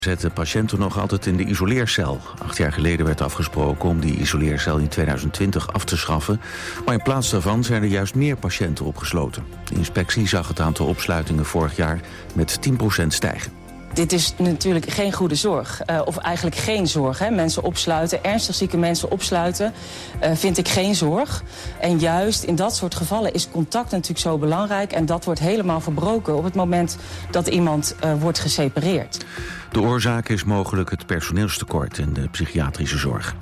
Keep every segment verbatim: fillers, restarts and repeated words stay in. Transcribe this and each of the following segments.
Zetten patiënten nog altijd in de isoleercel. Acht jaar geleden werd afgesproken om die isoleercel in tweeduizend twintig af te schaffen. Maar in plaats daarvan zijn er juist meer patiënten opgesloten. De inspectie zag het aantal opsluitingen vorig jaar met tien procent stijgen. Dit is natuurlijk geen goede zorg. Uh, of eigenlijk geen zorg. Hè. Mensen opsluiten, ernstig zieke mensen opsluiten, uh, vind ik geen zorg. En juist in dat soort gevallen is contact natuurlijk zo belangrijk. En dat wordt helemaal verbroken op het moment dat iemand uh, wordt gesepareerd. De oorzaak is mogelijk het personeelstekort in de psychiatrische zorg.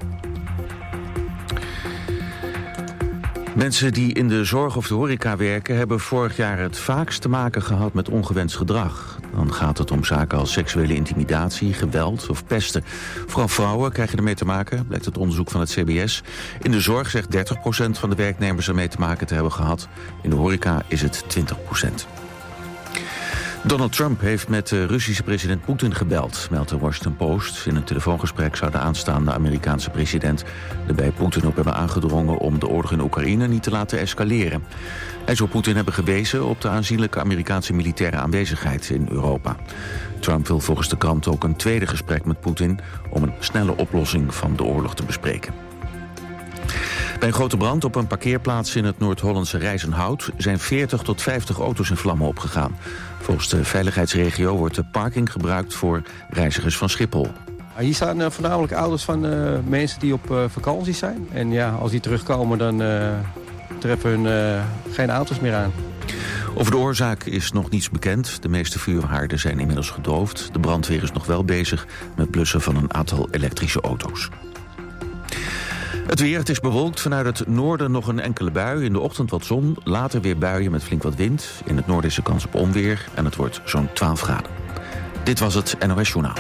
Mensen die in de zorg of de horeca werken hebben vorig jaar het vaakst te maken gehad met ongewenst gedrag. Dan gaat het om zaken als seksuele intimidatie, geweld of pesten. Vooral vrouwen krijgen ermee te maken, blijkt het onderzoek van het C B S. In de zorg zegt dertig procent van de werknemers ermee te maken te hebben gehad. In de horeca is het twintig procent. Donald Trump heeft met de Russische president Poetin gebeld, meldt de Washington Post. In een telefoongesprek zou de aanstaande Amerikaanse president er bij Poetin op hebben aangedrongen om de oorlog in Oekraïne niet te laten escaleren. Hij zou Poetin hebben gewezen op de aanzienlijke Amerikaanse militaire aanwezigheid in Europa. Trump wil volgens de krant ook een tweede gesprek met Poetin om een snelle oplossing van de oorlog te bespreken. Bij een grote brand op een parkeerplaats in het Noord-Hollandse Rijzenhout zijn veertig tot vijftig auto's in vlammen opgegaan. Volgens de veiligheidsregio wordt de parking gebruikt voor reizigers van Schiphol. Hier staan uh, voornamelijk auto's van uh, mensen die op uh, vakantie zijn. En ja, als die terugkomen dan uh, treffen hun uh, geen auto's meer aan. Over de oorzaak is nog niets bekend. De meeste vuurhaarden zijn inmiddels gedoofd. De brandweer is nog wel bezig met blussen van een aantal elektrische auto's. Het weer, het is bewolkt. Vanuit het noorden nog een enkele bui. In de ochtend wat zon, later weer buien met flink wat wind. In het noorden is er kans op onweer en het wordt zo'n twaalf graden. Dit was het N O S Journaal.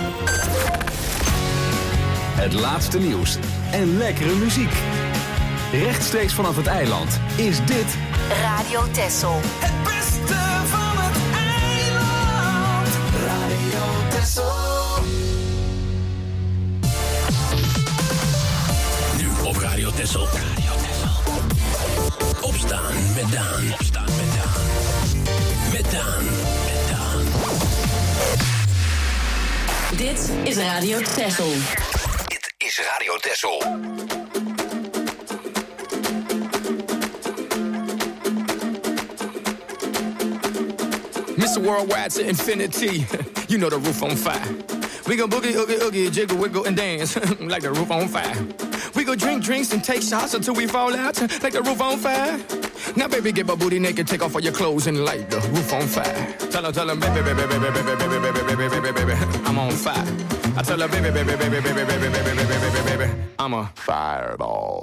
Het laatste nieuws en lekkere muziek. Rechtstreeks vanaf het eiland is dit Radio Texel. Het beste van het eiland. Radio Texel. Op Radio Texel. Radio Texel. Opstaan met Daan. Opstaan met Daan. Met Daan. Met Daan. Dit is Radio Texel. Dit is Radio Texel. Mister Worldwide to infinity. You know the roof on fire. We go boogie, oogie, oogie, jiggle, wiggle, and dance like the roof on fire. We go drink drinks and take shots until we fall out like the roof on fire. Now, baby, get my booty naked, take off all your clothes and light the roof on fire. Tell her, tell her, baby, baby, baby, baby, baby, baby, baby, baby, baby, baby, I'm on fire. I tell her, baby, baby, baby, baby, baby, baby, baby, baby, baby, I'm a fireball.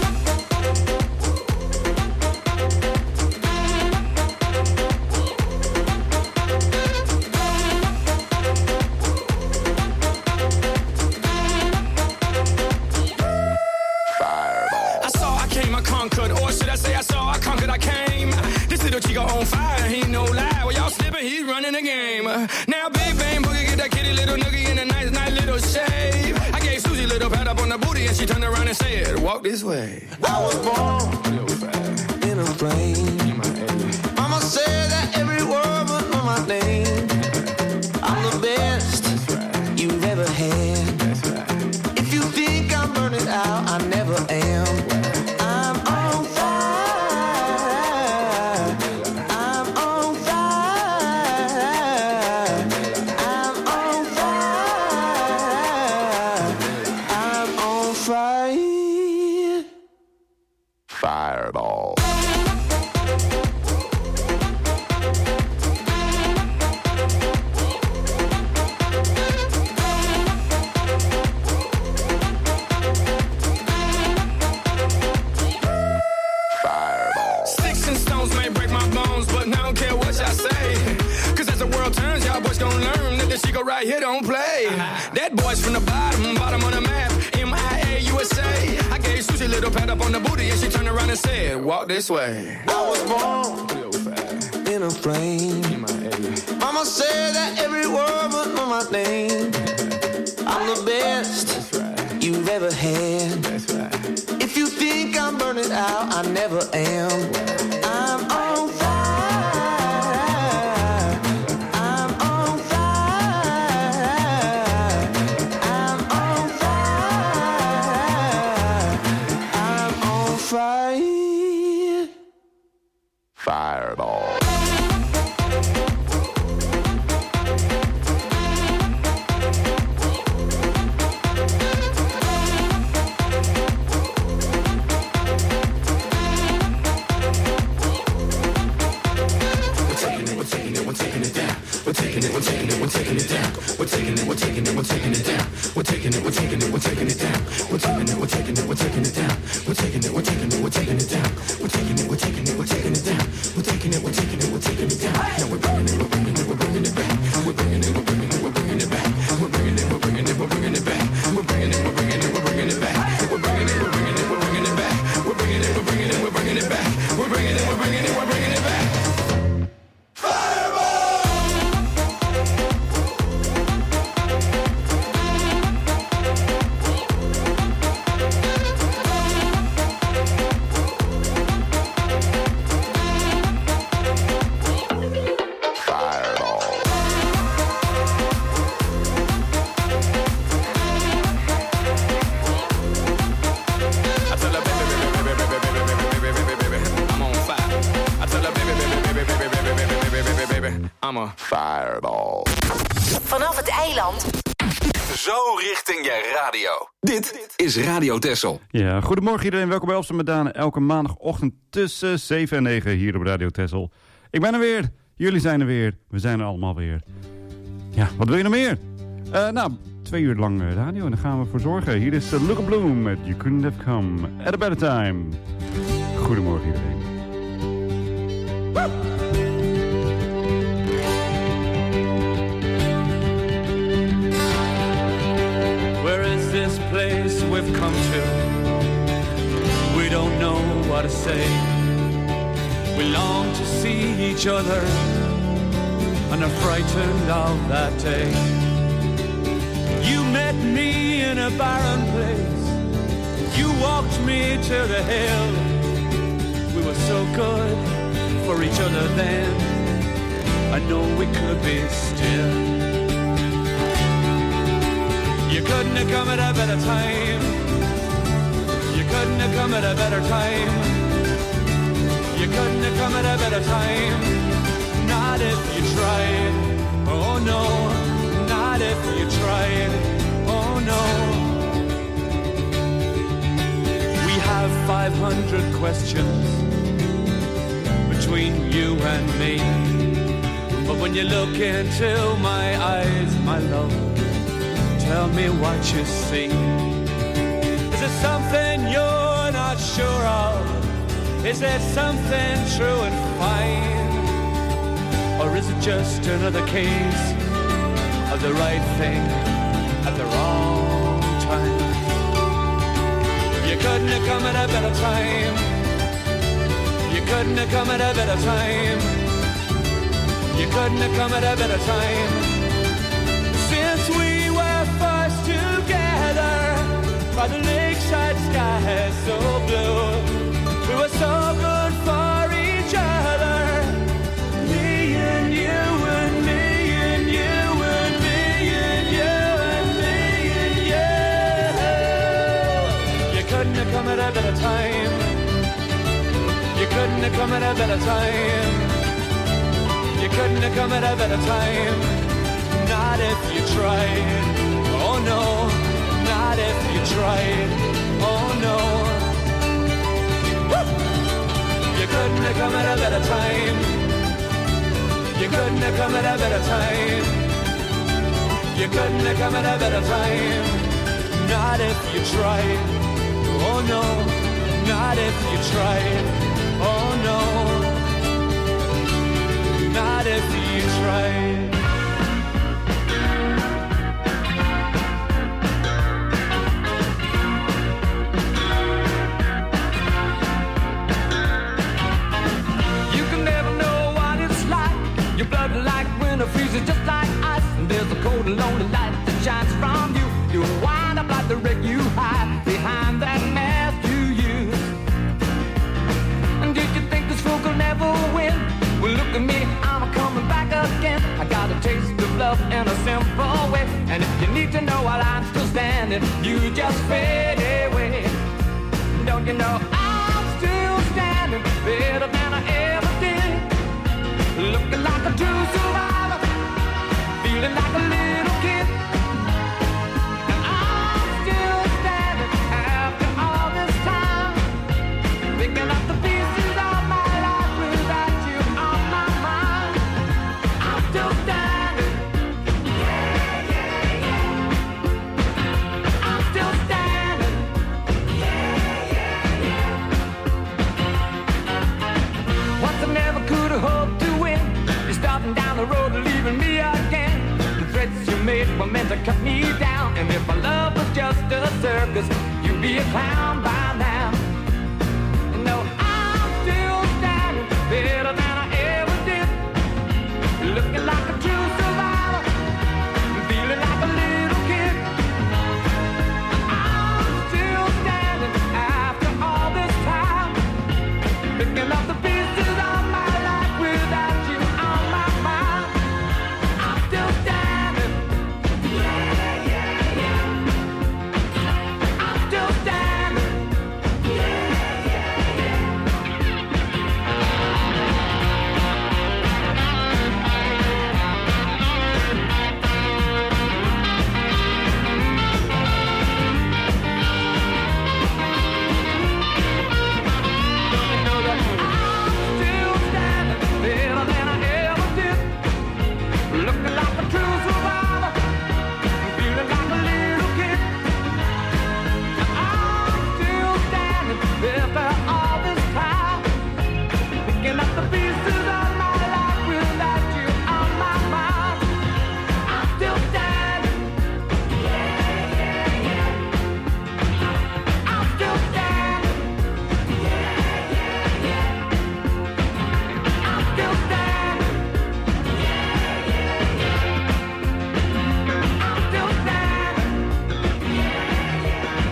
Chico on fire, he no lie. Well, y'all slipping, he's running the game. Uh, now, Big Bang Boogie get that kitty little noogie in a nice, nice little shave. I gave Susie a little pat up on the booty and she turned around and said, walk this way. I was born in a plane. Mama said that every word would know my name. I'm the best right. You've ever had. Right. If you think I'm burning out, I never am. I'm on fire. Fireball. Sticks and stones may break my bones, but I don't care what y'all say. Cause as the world turns, y'all boys gon' learn that the Chico right here don't play. That boy's from the bottom, bottom of the map, M I A U S A. I gave Susie a little pat up on the booty and she turned around and said, walk this way. I was born in a plane. Mama said that every word would know my name. I'm the best right. You've ever had. That's right. If you think I'm burning out, I never am. I'm on fire. I'm on fire. taking it, we're taking it down. We're taking it, we're taking it, we're taking it down. We're taking it, we're taking it, we're taking it down. We're taking it, we're taking it, we're taking it down. We're taking it, we're taking it, we're taking it down. We're taking it, we're taking it, we're taking it down. Now we're bringing it, we're bringing it, we're bringing it back. We're bringing it, we're bringing it, we're bringing it back. We're bringing it, we're bringing it, we're bringing it back. We're bringing it, we're bringing it, we're bringing it back. We're bringing it, we're bringing it, we're bringing it back. We're bringing it, we're bringing it, we're bringing it back. We're bringing it, we're bringing it, we're bringing it back. I'm a fireball. Vanaf het eiland. Zo richting je radio. Dit is Radio Texel. Ja, goedemorgen iedereen. Welkom bij Opstaan met Daan. Elke maandagochtend tussen zeven en negen hier op Radio Texel. Ik ben er weer. Jullie zijn er weer. We zijn er allemaal weer. Ja, wat wil je nog meer? Uh, nou, twee uur lang radio en daar gaan we voor zorgen. Hier is uh, Luca Bloom met You Couldn't Have Come at a Better Time. Goedemorgen iedereen. Woe! This place we've come to, we don't know what to say. We long to see each other and are frightened of that day. You met me in a barren place, you walked me to the hill. We were so good for each other then, I know we could be still. You couldn't have come at a better time. You couldn't have come at a better time. You couldn't have come at a better time. Not if you tried. Oh no, not if you tried. Oh no. We have five hundred questions between you and me. But when you look into my eyes, my love, tell me what you see. Is it something you're not sure of? Is it something true and fine? Or is it just another case of the right thing at the wrong time? You couldn't have come at a better time. You couldn't have come at a better time. You couldn't have come at a better time. Since we were first together by the lakeside sky so blue, we were so good for each other. Me and you and me and you and me and you and me and you. You couldn't have come at a better time. You couldn't have come at a better time. You couldn't have come at a better time. Not if you tried. Oh no, not if you tried. Oh no. Woo! You couldn't have come at a better time. You couldn't have come at a better time. You couldn't have come at a better time. Not if you tried. Oh no, not if you tried. Oh no, not if you tried. Your blood like winter freezes just like ice. And there's a cold and lonely light that shines from you. You wind up like the wreck you hide behind that mask you use. And did you think this fool could never win? Well, look at me, I'm coming back again. I got a taste of love in a simple way. And if you need to know while I'm still standing, you just fade away. Don't you know I'm still standing better than I ever did? Looking like a true survivor, feeling like a little kid. And I'm still standing after all this time, picking up the pieces of my life without you on my mind. I'm still standing. Yeah, yeah, yeah. let me down. And if our love was just a circus, you'd be a clown by now. And no, I'm still standing better than I ever did. Looking like a true survivor, feeling like a little kid. I'm still standing after all this time, picking up the pieces of my life without you on my mind. I'm still standing. Yeah, yeah, yeah. I'm still standing. Yeah, yeah, yeah. You know that I'm still standing better than I ever did. Looking like a true survivor, feeling like a little kid. I'm still standing after all this time, picking up the pieces of my life without you on my mind. I'm still standing. Yeah, yeah, yeah. I'm still standing. Yeah, yeah, yeah. I'm still standing. Yeah, yeah, yeah. I'm still standing. Yeah, yeah,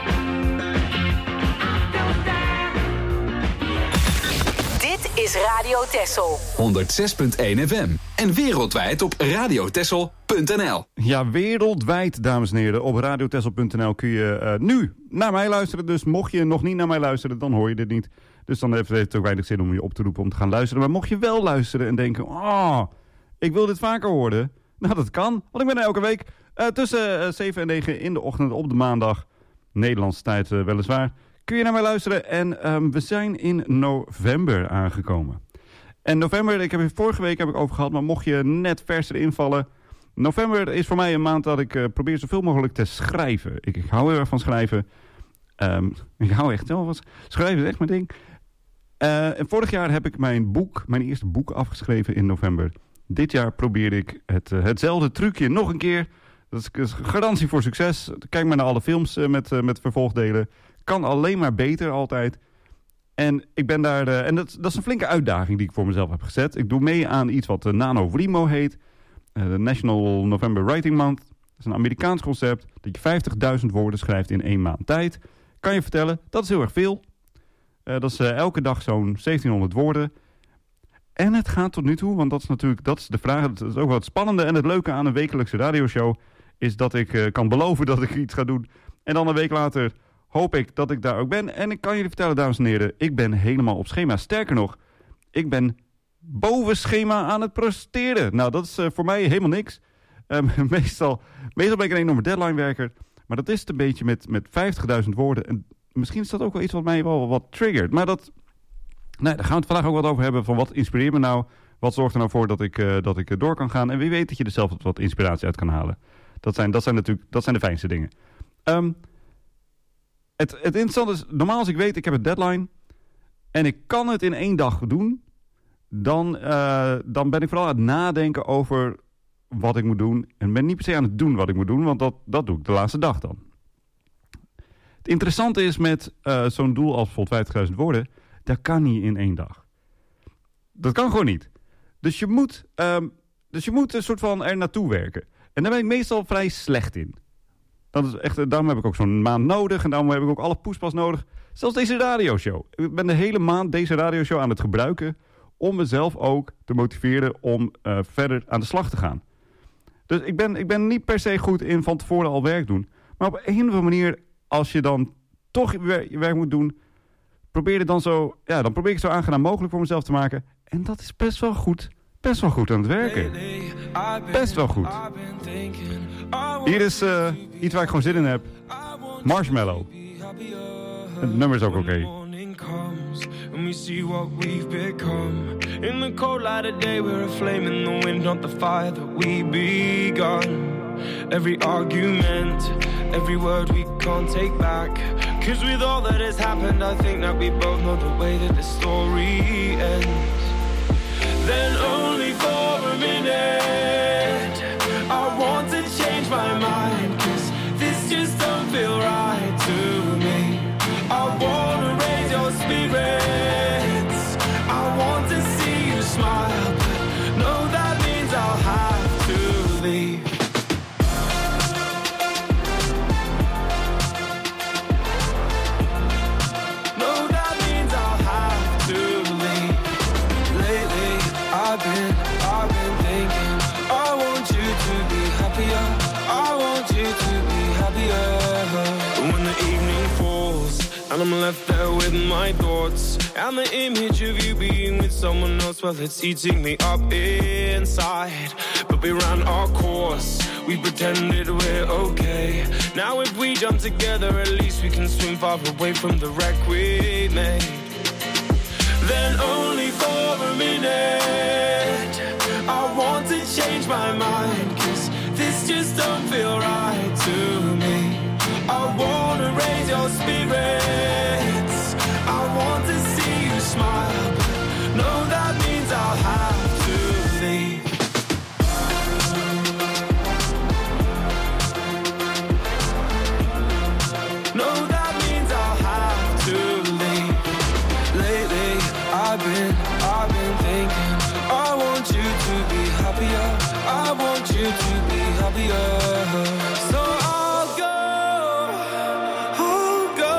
yeah. Dit is Radio Texel. honderd zes punt één F M. En wereldwijd op radiotessel punt n l. Ja, wereldwijd, dames en heren. Op radiotessel punt n l kun je uh, nu naar mij luisteren. Dus mocht je nog niet naar mij luisteren, dan hoor je dit niet. Dus dan heeft het ook weinig zin om je op te roepen om te gaan luisteren. Maar mocht je wel luisteren en denken, oh, ik wil dit vaker horen. Nou, dat kan. Want ik ben er elke week uh, tussen uh, zeven en negen in de ochtend op de maandag. Nederlandse tijd uh, weliswaar. Kun je naar mij luisteren. En um, we zijn in november aangekomen. En november, ik heb het vorige week heb ik over gehad, maar mocht je net vers erin vallen. November is voor mij een maand dat ik uh, probeer zoveel mogelijk te schrijven. Ik, ik hou heel erg van schrijven. Um, ik hou echt wel van schrijven, is echt mijn ding. Uh, en vorig jaar heb ik mijn boek, mijn eerste boek afgeschreven in november. Dit jaar probeer ik het, uh, hetzelfde trucje nog een keer. Dat is, dat is garantie voor succes. Kijk maar naar alle films uh, met, uh, met vervolgdelen. Kan alleen maar beter altijd. En ik ben daar. Uh, en dat, dat is een flinke uitdaging die ik voor mezelf heb gezet. Ik doe mee aan iets wat uh, NaNoWriMo heet. Uh, de National November Writing Month. Dat is een Amerikaans concept. Dat je vijftigduizend woorden schrijft in één maand tijd. Kan je vertellen, dat is heel erg veel. Uh, dat is uh, elke dag zo'n zeventienhonderd woorden. En het gaat tot nu toe, want dat is natuurlijk dat is de vraag. Dat is ook wat spannende en het leuke aan een wekelijkse radioshow. Is dat ik uh, kan beloven dat ik iets ga doen. En dan een week later hoop ik dat ik daar ook ben. En ik kan jullie vertellen, dames en heren, ik ben helemaal op schema. Sterker nog, ik ben boven schema aan het presteren. Nou, dat is uh, voor mij helemaal niks. Um, meestal, meestal ben ik een enorme deadline-werker. Maar dat is het een beetje met, met vijftigduizend woorden. En misschien is dat ook wel iets wat mij wel wat triggert. Maar dat, nee, daar gaan we het vandaag ook wat over hebben. Van wat inspireert me nou? Wat zorgt er nou voor dat ik, uh, dat ik door kan gaan? En wie weet dat je er zelf wat inspiratie uit kan halen. Dat zijn, dat zijn natuurlijk dat zijn de fijnste dingen. Um, het, het interessante is, normaal als ik weet, ik heb een deadline. En ik kan het in één dag doen. Dan, uh, dan ben ik vooral aan het nadenken over wat ik moet doen. En ben niet per se aan het doen wat ik moet doen. Want dat, dat doe ik de laatste dag dan. Het interessante is met uh, zo'n doel als bijvoorbeeld vijftigduizend woorden. Dat kan niet in één dag. Dat kan gewoon niet. Dus je moet, um, dus je moet een soort van er naartoe werken. En daar ben ik meestal vrij slecht in. Dat is echt, daarom heb ik ook zo'n maand nodig. En daarom heb ik ook alle poespas nodig. Zelfs deze radioshow. Ik ben de hele maand deze radioshow aan het gebruiken. Om mezelf ook te motiveren om uh, verder aan de slag te gaan. Dus ik ben, ik ben niet per se goed in van tevoren al werk doen. Maar op een of andere manier, als je dan toch je werk, je werk moet doen, probeer het dan zo, ja, dan probeer ik het zo aangenaam mogelijk voor mezelf te maken. En dat is best wel goed. Best wel goed aan het werken. Best wel goed. Hier is uh, iets waar ik gewoon zin in heb. Marshmallow. Het nummer is ook oké. Okay. And we see what we've become. In the cold light of day, we're a flame in the wind, not the fire that we begun. Every argument, every word we can't take back. Cause with all that has happened, I think that we both know the way that the story ends. Then only for a minute, I want to change my mind. And I'm left there with my thoughts and the image of you being with someone else. Well, it's eating me up inside. But we ran our course, we pretended we're okay. Now if we jump together, at least we can swim far away from the wreck we made. Then only for a minute I want to change my mind, 'cause this just don't feel right to me. I wanna raise your spirits, I want to see you smile, but no, that means I'll have to leave. No, that means I'll have to leave. Lately, I've been, I've been thinking, I want you to be happier, I want you to be happier. So I'll go, I'll go,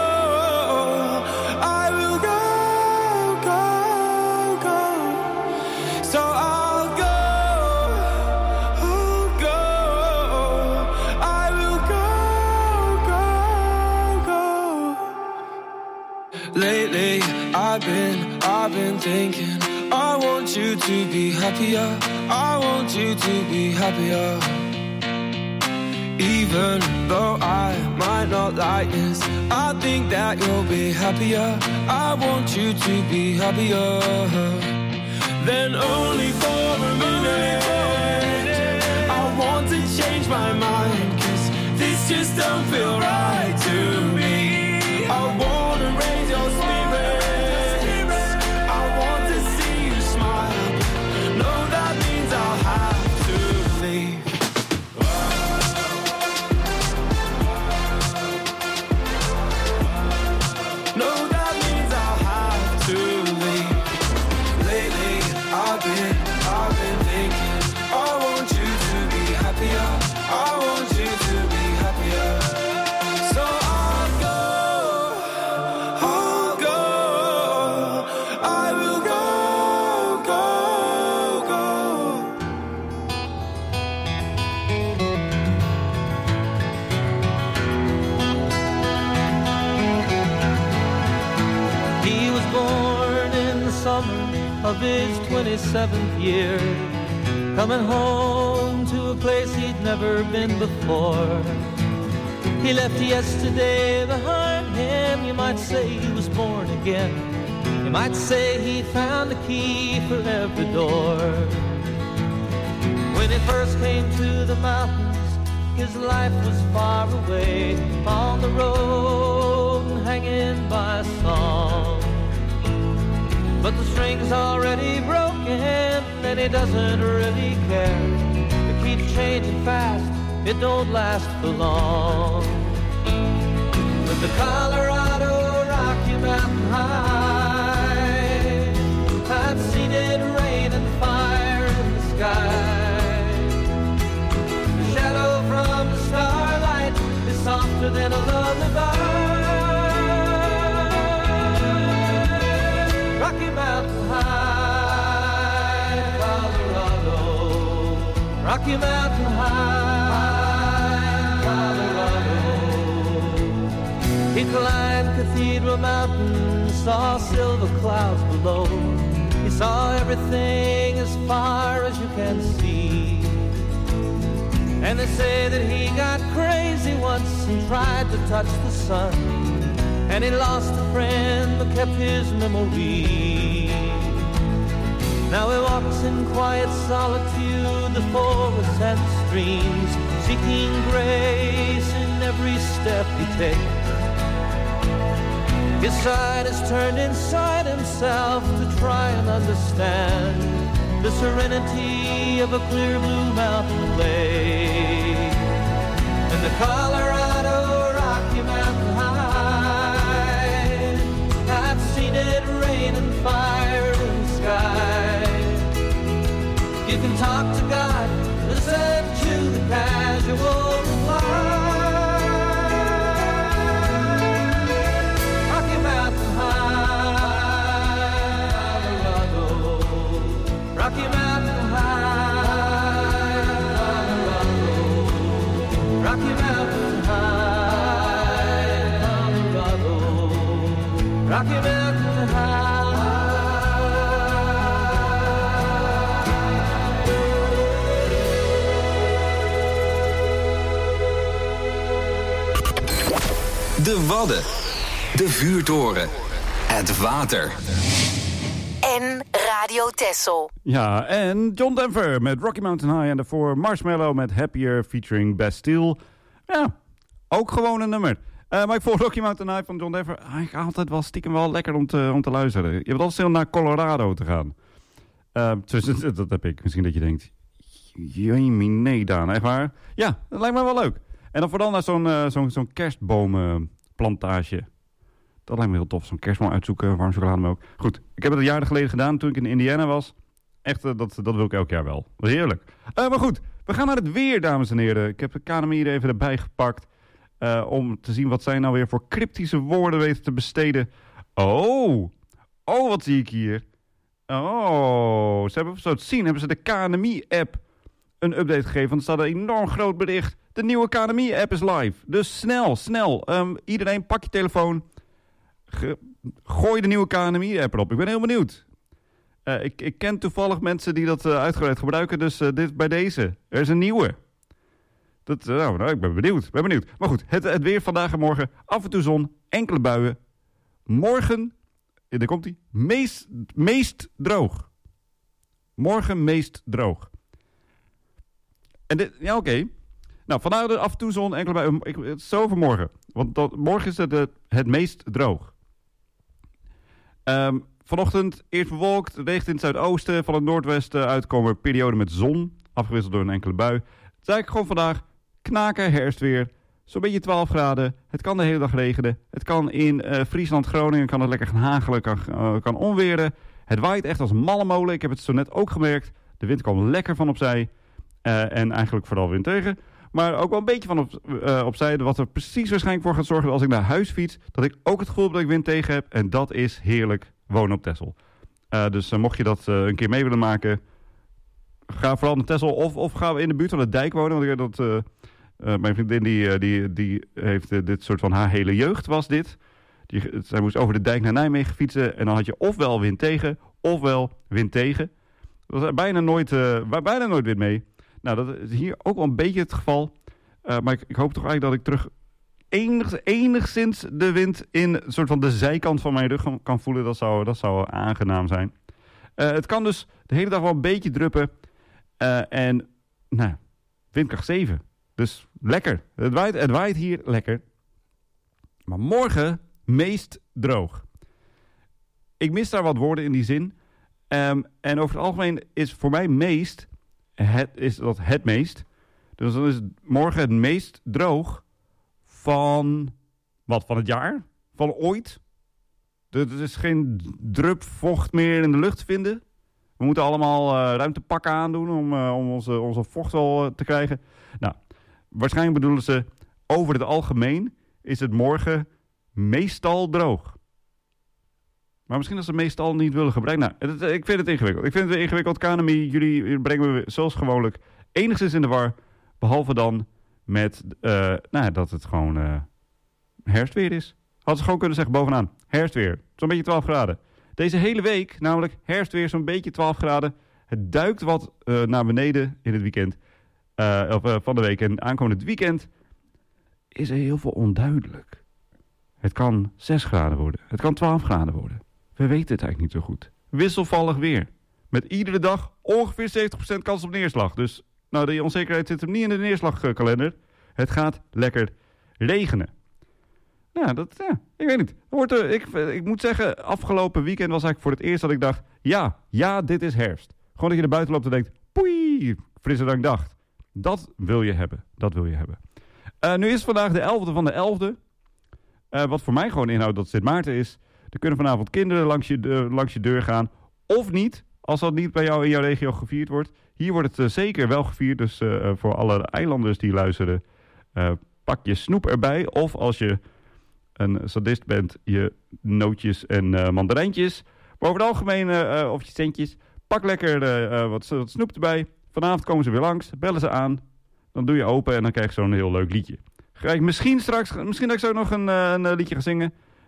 I will go, go, go. So I'll go, I'll go, I will go, go, go. Lately, I've been, I've been thinking, I want you to be happier, I want you to be happier. Even though I might not like this, I think that you'll be happier, I want you to be happier. Then only for a minute I want to change my mind, 'cause this just don't feel right to me. I wanna raise your spirits, I want to see you smile, no, that means I'll have to leave. No, that means I'll have to leave. Lately, I've been, I've been thinking, I want you to be happier, I want you to be happier. So I'll go, I'll go, I will go, go, go. He was born in the summer of his twenty-seventh year, coming home to a place he'd never been before. He left yesterday behind him, you might say he was born again. You might say he found the key for every door. When he first came to the mountains, his life was far away, on the road and hanging by a song. But the string's already broken and he doesn't really care. It keeps changing fast, it don't last for long. But the Colorado Rocky Mountain High, I've seen it rain and fire in the sky. The shadow from the starlight is softer than a lullaby. Rocky Mountain High, Colorado. Rocky Mountain High, Colorado. He climbed Cathedral Mountain, saw silver clouds below. He saw everything as far as you can see. And they say that he got crazy once and tried to touch the sun, and he lost a friend but kept his memory. Now he walks in quiet solitude, the forests and streams, seeking grace in every step he takes. His side is turned inside himself to try and understand the serenity of a clear blue mountain lake. And the Colorado Rocky Mountain High, I've seen it rain and fire in the sky. You can talk to God, listen to the casual reply. Rocky Mountain High, Colorado. Rocky Mountain High, Colorado. Rocky Mountain High, Colorado. Rocky Mountain High. De Wadden, de vuurtoren, het water. En Radio Texel. Ja, en John Denver met Rocky Mountain High en daarvoor Marshmallow met Happier featuring Bastille. Ja, ook gewoon een nummer. Uh, maar ik vond Rocky Mountain High van John Denver eigenlijk altijd wel stiekem wel lekker om te, om te luisteren. Je hebt altijd zin om naar Colorado te gaan. Uh, dus, dat heb ik. Misschien dat je denkt, jemie, nee Daan, echt waar? Ja, dat lijkt me wel leuk. En dan vooral naar zo'n uh, zo'n zo'n kerstbomenplantage. Dat lijkt me heel tof. Zo'n kerstboom uitzoeken, warm chocolademelk. Goed, ik heb het een jaar geleden gedaan toen ik in Indiana was. Echt, uh, dat, dat wil ik elk jaar wel. Dat is heerlijk. Uh, maar goed, we gaan naar het weer, dames en heren. Ik heb de K N M I er even erbij gepakt. Uh, om te zien wat zij nou weer voor cryptische woorden weten te besteden. Oh, oh, wat zie ik hier? Oh, ze hebben, zo te zien, hebben ze de K N M I-app een update gegeven. Want er staat een enorm groot bericht. De nieuwe K N M I-app is live. Dus snel, snel. Um, iedereen pak je telefoon. Ge- gooi de nieuwe K N M I-app erop. Ik ben heel benieuwd. Uh, ik, ik ken toevallig mensen die dat uh, uitgebreid gebruiken. Dus uh, dit bij deze. Er is een nieuwe. Dat, uh, nou, ik ben benieuwd. ben benieuwd. Maar goed, het, het weer vandaag en morgen. Af en toe zon, enkele buien. Morgen, daar komt ie, meest, meest droog. Morgen meest droog. En dit, ja, oké. Okay. Nou, vandaag de af en toe zon, enkele buien. Ik, het is zo voor morgen. Want dat, morgen is het, het het meest droog. Um, vanochtend eerst bewolkt, regent in het zuidoosten. Van het noordwesten uitkomen periode met zon. Afgewisseld door een enkele bui. Het is eigenlijk gewoon vandaag knaken, herfstweer. Zo'n beetje twaalf graden. Het kan de hele dag regenen. Het kan in uh, Friesland, Groningen kan het lekker gaan hagelen, kan, uh, kan onweren. Het waait echt als een malle molen. Ik heb het zo net ook gemerkt. De wind kwam lekker van opzij. Uh, en eigenlijk vooral wind tegen. Maar ook wel een beetje van op, uh, opzij. Wat er precies waarschijnlijk voor gaat zorgen dat als ik naar huis fiets, dat ik ook het gevoel heb dat ik wind tegen heb. En dat is heerlijk wonen op Texel. Uh, dus uh, mocht je dat uh, een keer mee willen maken, ga vooral naar Texel. Of, of gaan we in de buurt van de dijk wonen. Want ik weet dat uh, uh, mijn vriendin die, uh, die, die heeft uh, dit soort van haar hele jeugd was dit. Die, zij moest over de dijk naar Nijmegen fietsen. En dan had je ofwel wind tegen, ofwel wind tegen. Dat was bijna nooit, uh, bijna nooit wind mee. Nou, dat is hier ook wel een beetje het geval. Uh, maar ik, ik hoop toch eigenlijk dat ik terug enig, enigszins de wind in een soort van de zijkant van mijn rug kan voelen. Dat zou, dat zou aangenaam zijn. Uh, het kan dus de hele dag wel een beetje druppen. Uh, en, nou, windkracht zeven. Dus lekker. Het waait, het waait hier lekker. Maar morgen meest droog. Ik mis daar wat woorden in die zin. Um, en over het algemeen is voor mij meest, het, is dat het meest. Dus dan is het morgen het meest droog van, wat, van het jaar? Van ooit? Er is geen drup vocht meer in de lucht te vinden. We moeten allemaal uh, ruimtepakken aandoen om, uh, om onze, onze vocht wel uh, te krijgen. Nou, waarschijnlijk bedoelen ze, over het algemeen is het morgen meestal droog. Maar misschien dat ze meestal niet willen gebruiken. Nou, het, ik vind het ingewikkeld. Ik vind het ingewikkeld. K N M I, jullie brengen me zoals gewoonlijk enigszins in de war. Behalve dan met uh, nou, dat het gewoon uh, herfstweer is. Had ze gewoon kunnen zeggen bovenaan. Herfstweer. Zo'n beetje twaalf graden. Deze hele week, namelijk herfstweer, zo'n beetje twaalf graden. Het duikt wat uh, naar beneden in het weekend. Uh, of, uh, van de week. En aankomend weekend is er heel veel onduidelijk. Het kan zes graden worden. Het kan twaalf graden worden. We weten het eigenlijk niet zo goed. Wisselvallig weer. Met iedere dag ongeveer zeventig procent kans op neerslag. Dus nou, die onzekerheid zit hem niet in de neerslagkalender. Het gaat lekker regenen. Nou, dat, ja, ik weet niet. Wordt er, ik, ik moet zeggen, afgelopen weekend was eigenlijk voor het eerst dat ik dacht, ja, ja, dit is herfst. Gewoon dat je er buiten loopt en denkt, poei, frisser dan ik dacht. Dat wil je hebben. Dat wil je hebben. Uh, nu is het vandaag de elfde van de elfde. Uh, wat voor mij gewoon inhoudt dat Sint Maarten is. Er kunnen vanavond kinderen langs je, uh, langs je deur gaan. Of niet, als dat niet bij jou in jouw regio gevierd wordt. Hier wordt het uh, zeker wel gevierd. Dus uh, voor alle eilanders die luisteren, uh, pak je snoep erbij. Of als je een sadist bent, je nootjes en uh, mandarijntjes. Maar over het algemeen, uh, of je centjes, pak lekker uh, uh, wat, wat snoep erbij. Vanavond komen ze weer langs, bellen ze aan. Dan doe je open en dan krijg je zo'n heel leuk liedje. Ga ik misschien straks, misschien dat ik zo nog een, uh, een liedje ga zingen.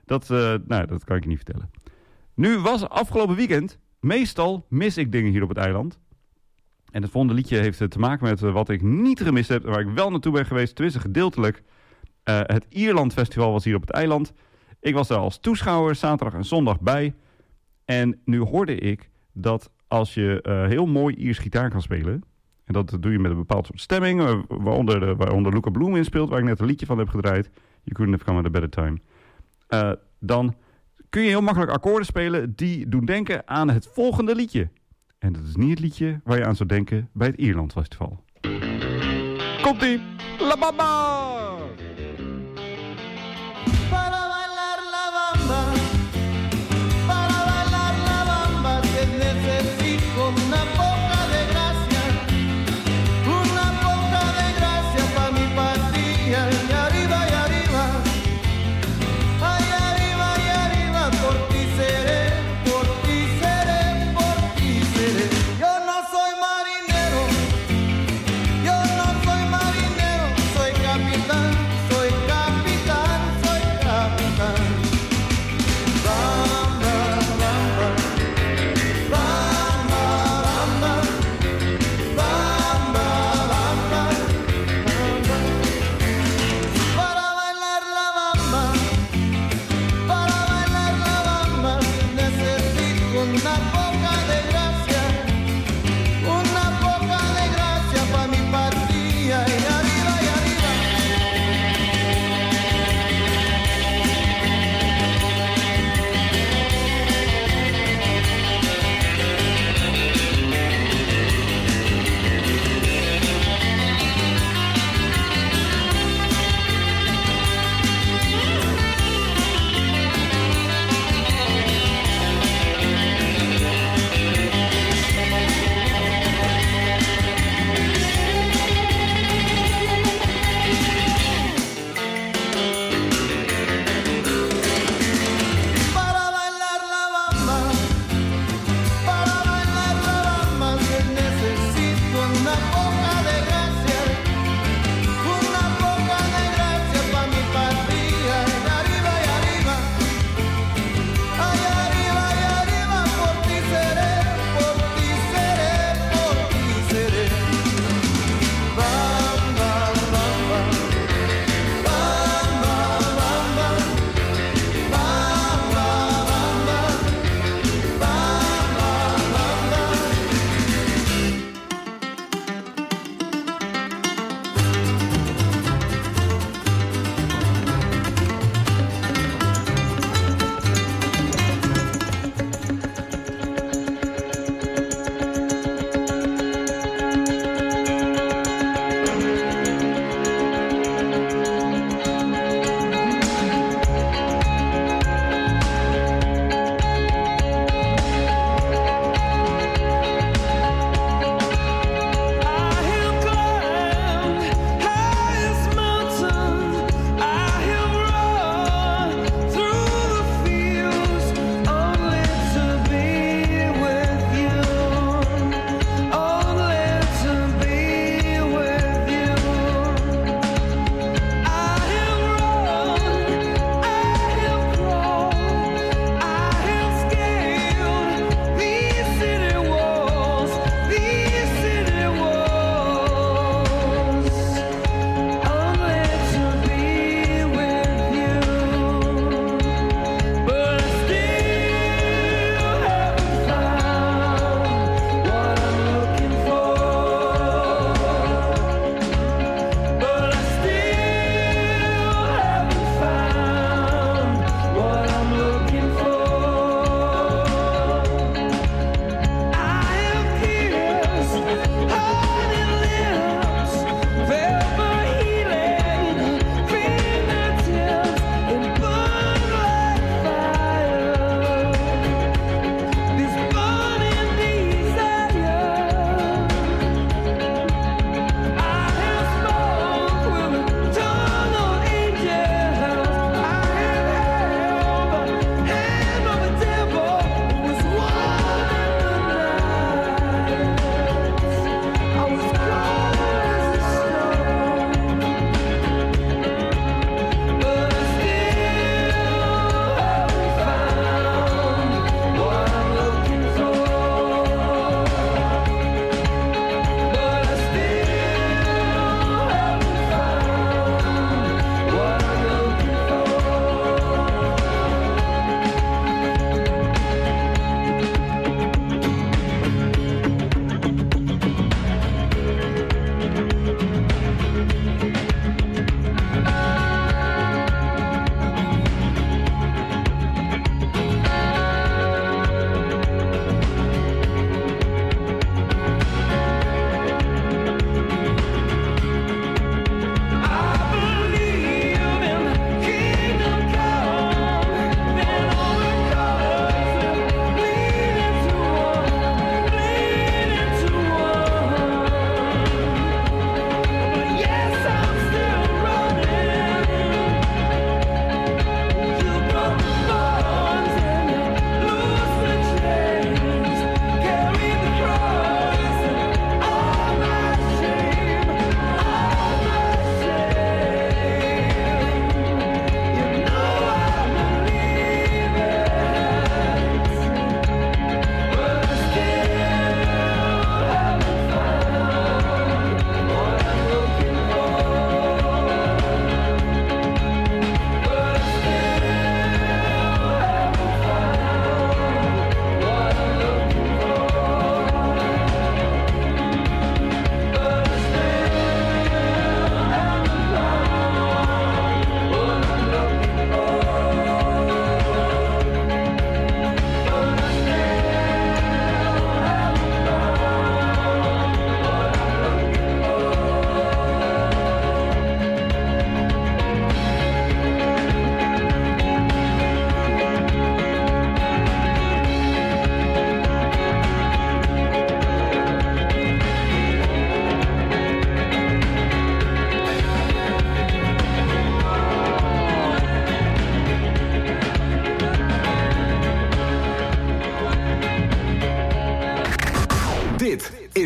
Dat, uh, nou, dat kan ik je niet vertellen. Nu was afgelopen weekend, meestal mis ik dingen hier op het eiland. En het volgende liedje heeft te maken met wat ik niet gemist heb, waar ik wel naartoe ben geweest, tenminste gedeeltelijk. Uh, het Ierland Festival was hier op het eiland. Ik was daar als toeschouwer zaterdag en zondag bij. En nu hoorde ik dat als je uh, heel mooi Iers gitaar kan spelen, en dat doe je met een bepaald soort stemming, uh, waaronder, de, waaronder Luca Bloom in speelt, waar ik net een liedje van heb gedraaid, You Couldn't Have Come at a Better Time. Uh, dan kun je heel makkelijk akkoorden spelen die doen denken aan het volgende liedje. En dat is niet het liedje waar je aan zou denken bij het Ierland Festival. Komt-ie! La Bamba!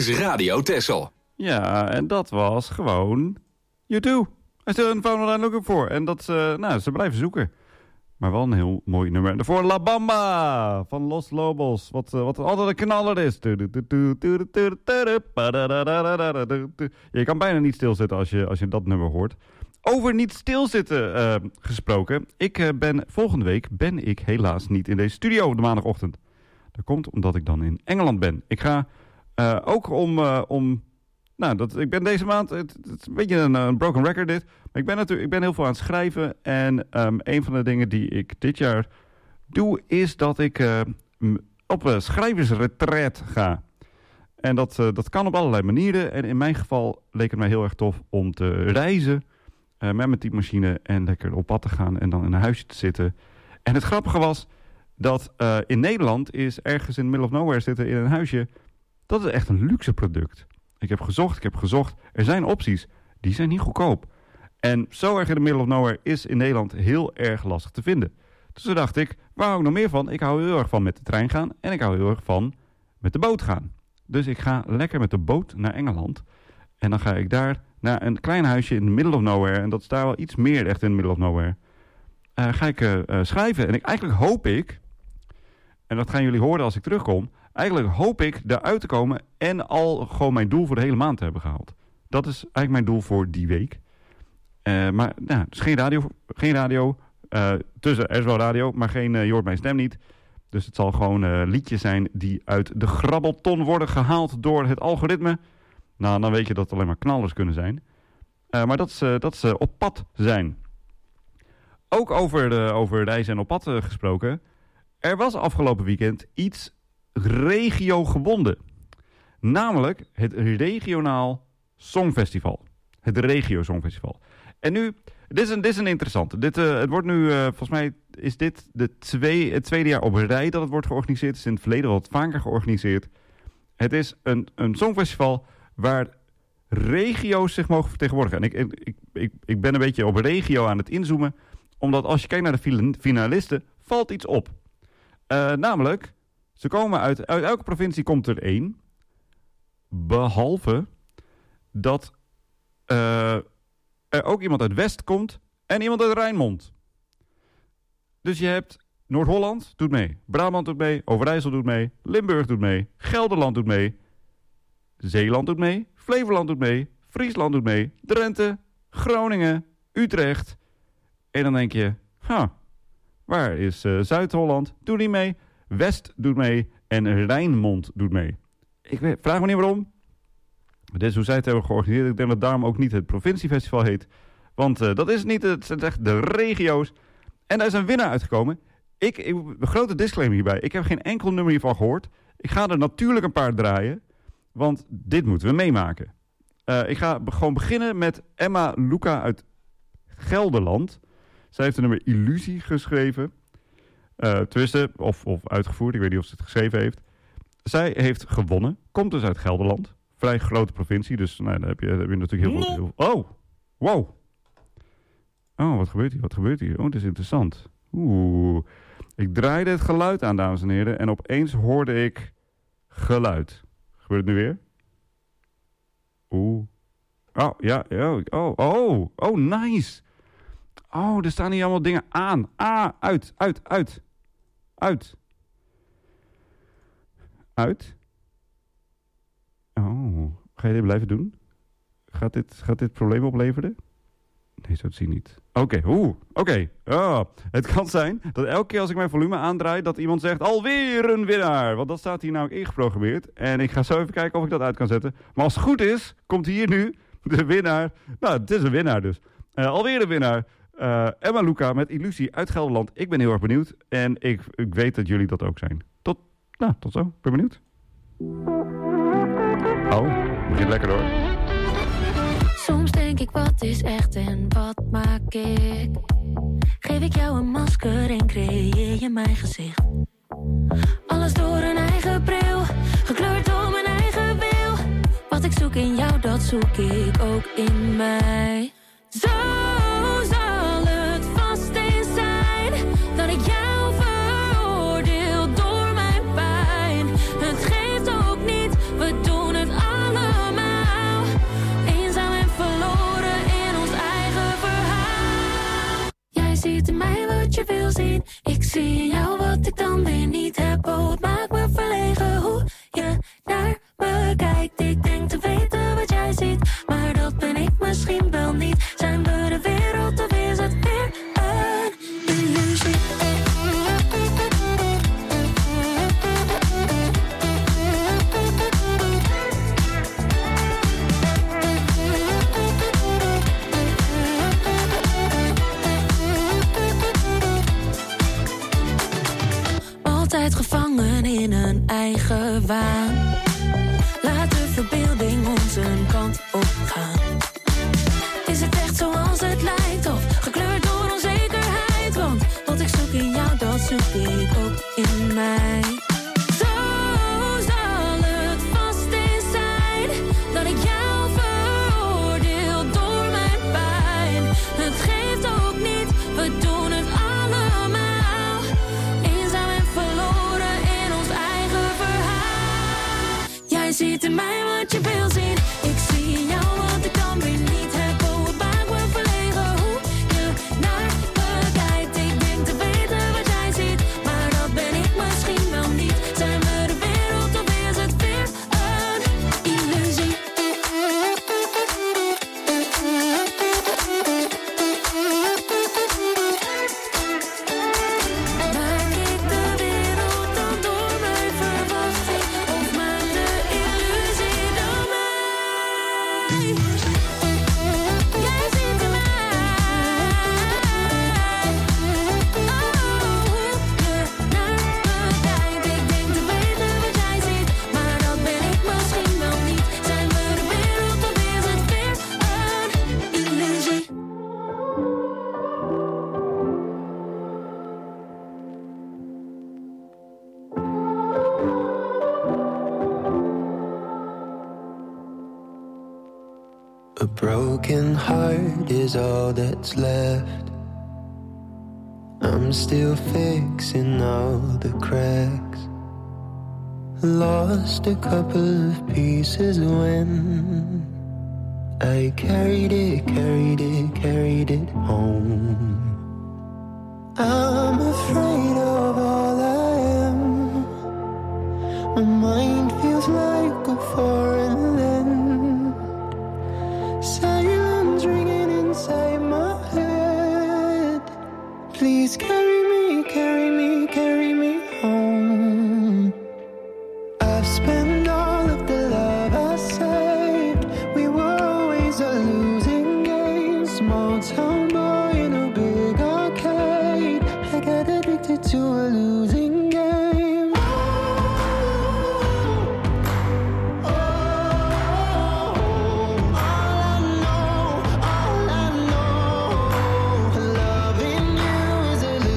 is Radio Texel. Ja, en dat was gewoon U twee. I still haven't found what I'm looking for. En dat, uh, nou, ze blijven zoeken. Maar wel een heel mooi nummer. En daarvoor La Bamba van Los Lobos. Wat, uh, wat altijd een knaller is. Je kan bijna niet stilzitten als je, als je dat nummer hoort. Over niet stilzitten uh, gesproken. Ik uh, ben volgende week ben ik helaas niet in deze studio de maandagochtend. Dat komt omdat ik dan in Engeland ben. Ik ga uh, ook om... Uh, om nou, dat, ik ben deze maand... Het, het is een beetje een, een broken record dit. Maar ik ben, natuurlijk, ik ben heel veel aan het schrijven. En um, een van de dingen die ik dit jaar doe... is dat ik uh, op een schrijversretreat ga. En dat, uh, dat kan op allerlei manieren. En in mijn geval leek het mij heel erg tof om te reizen... Uh, met mijn typemachine en lekker op pad te gaan... en dan in een huisje te zitten. En het grappige was... dat uh, in Nederland is ergens in the middle of nowhere zitten in een huisje... dat is echt een luxe product. Ik heb gezocht, ik heb gezocht. Er zijn opties, die zijn niet goedkoop. En zo erg in the middle of nowhere is in Nederland heel erg lastig te vinden. Dus toen dacht ik, waar hou ik nog meer van? Ik hou heel erg van met de trein gaan en ik hou heel erg van met de boot gaan. Dus ik ga lekker met de boot naar Engeland. En dan ga ik daar naar een klein huisje in the middle of nowhere... en dat is daar wel iets meer echt in the middle of nowhere... Uh, ga ik uh, uh, schrijven. En ik, eigenlijk hoop ik... en dat gaan jullie horen als ik terugkom... eigenlijk hoop ik daaruit te komen... en al gewoon mijn doel voor de hele maand te hebben gehaald. Dat is eigenlijk mijn doel voor die week. Uh, maar nou, dus geen radio. Geen radio uh, tussen, er is wel radio... maar geen, uh, je hoort mijn stem niet. Dus het zal gewoon uh, liedjes zijn... die uit de grabbelton worden gehaald door het algoritme. Nou, dan weet je dat het alleen maar knallers kunnen zijn. Uh, maar dat ze uh, uh, op pad zijn... Ook over, de, over reizen en op pad uh, gesproken. Er was afgelopen weekend iets regiogebonden. Namelijk het Regionaal Songfestival. Het Regio Songfestival. En nu, dit is een, dit is een interessante. Dit, uh, het wordt nu, uh, volgens mij is dit de twee, het tweede jaar op rij dat het wordt georganiseerd. Het is in het verleden wat vaker georganiseerd. Het is een, een songfestival waar regio's zich mogen vertegenwoordigen. En ik, ik, ik, ik ben een beetje op regio aan het inzoomen... omdat als je kijkt naar de finalisten, valt iets op. Uh, namelijk, ze komen uit, uit elke provincie komt er één. Behalve dat uh, er ook iemand uit West komt en iemand uit Rijnmond. Dus je hebt Noord-Holland doet mee, Brabant doet mee, Overijssel doet mee, Limburg doet mee, Gelderland doet mee, Zeeland doet mee, Flevoland doet mee, Friesland doet mee, Drenthe, Groningen, Utrecht... En dan denk je, huh, waar is uh, Zuid-Holland? Doet niet mee. West doet mee. En Rijnmond doet mee. Ik weet, vraag me niet waarom. Dit is hoe zij het hebben georganiseerd. Ik denk dat daarom ook niet het provinciefestival heet. Want uh, dat is niet, het zijn echt de regio's. En daar is een winnaar uitgekomen. Ik, ik, een grote disclaimer hierbij. Ik heb geen enkel nummer hiervan gehoord. Ik ga er natuurlijk een paar draaien. Want dit moeten we meemaken. Uh, ik ga be- gewoon beginnen met Emma Luca uit Gelderland... Zij heeft een nummer Illusie geschreven. Uh, tenminste, of, of uitgevoerd. Ik weet niet of ze het geschreven heeft. Zij heeft gewonnen. Komt dus uit Gelderland. Vrij grote provincie. Dus nou, daar heb je, daar heb je natuurlijk heel veel... Heel... Oh, wow. Oh, wat gebeurt hier? Wat gebeurt hier? Oh, dat is interessant. Oeh. Ik draaide het geluid aan, dames en heren. En opeens hoorde ik geluid. Gebeurt het nu weer? Oeh. Oh, ja. Oh, oh, oh, oh nice. Oh, er staan hier allemaal dingen aan. Ah, uit, uit, uit. Uit. Uit. Oh, ga je dit blijven doen? Gaat dit, gaat dit probleem opleveren? Nee, zo te zien niet. Oké, okay, oeh, oké. Okay. Oh, het kan zijn dat elke keer als ik mijn volume aandraai... dat iemand zegt, alweer een winnaar. Want dat staat hier namelijk ingeprogrammeerd. En ik ga zo even kijken of ik dat uit kan zetten. Maar als het goed is, komt hier nu de winnaar. Nou, het is een winnaar dus. Uh, alweer een winnaar. Uh, Emma Luca met Illusie uit Gelderland. Ik ben heel erg benieuwd. En ik, ik weet dat jullie dat ook zijn. Tot, nou, tot zo. Ik ben benieuwd. Oh, begint lekker hoor. Soms denk ik, wat is echt en wat maak ik? Geef ik jou een masker en creëer je mijn gezicht? Alles door een eigen bril, gekleurd door mijn eigen wil. Wat ik zoek in jou, dat zoek ik ook in mij. Zo zal het vast eens zijn, dat ik jou veroordeel door mijn pijn. Het geeft ook niet, we doen het allemaal. ziet in mij wat je wil zien. Ik zie in jou wat ik dan weer niet heb. Oh, het maakt me verlegen hoe je naar me kijkt. Ik denk te weten wat jij ziet, maar dat ben ik misschien wel niet. Zijn we de wereld of is het weer een illusie? Altijd gevangen in een eigen waan. Laat de verbeelding ons een kant op gaan. Is het echt zoals het lijkt of gekleurd door onzekerheid? Want wat ik zoek in jou, dat zoek ik ook in mij. Zo zal het vast eens zijn dat ik jou veroordeel door mijn pijn. Het geeft ook niet, we doen het allemaal. Eenzaam en verloren in ons eigen verhaal. Jij ziet in mij wat je wil zien. Ik zie in jou wat ik dan weer niet heb. Oh, het maakt me verlegen hoe je naar me kijkt. Ik denk te weten wat jij ziet, maar dat ben ik misschien wel niet. Zijn we de wereld of is het weer een illusie? Maak ik de wereld dan door mijn verwachting of maakt de illusie dan mij? Jij ziet in mij. Oh, hoe je naar me kijkt. Ik denk te weten wat jij ziet, maar dat ben ik misschien wel niet. Zijn we de wereld of is het weer een illusie? A broken heart is all that's left. I'm still fixing all the cracks. Lost a couple of pieces when I carried it, carried it, carried it home. I'm afraid of all I am. My mind feels like a foreign land. Silence ringing inside my head. Please carry me, carry me, carry me home. I've spent all of the love I saved. We were always a losing game. Small town boy in a big arcade. I got addicted to a losing game. Loving you is a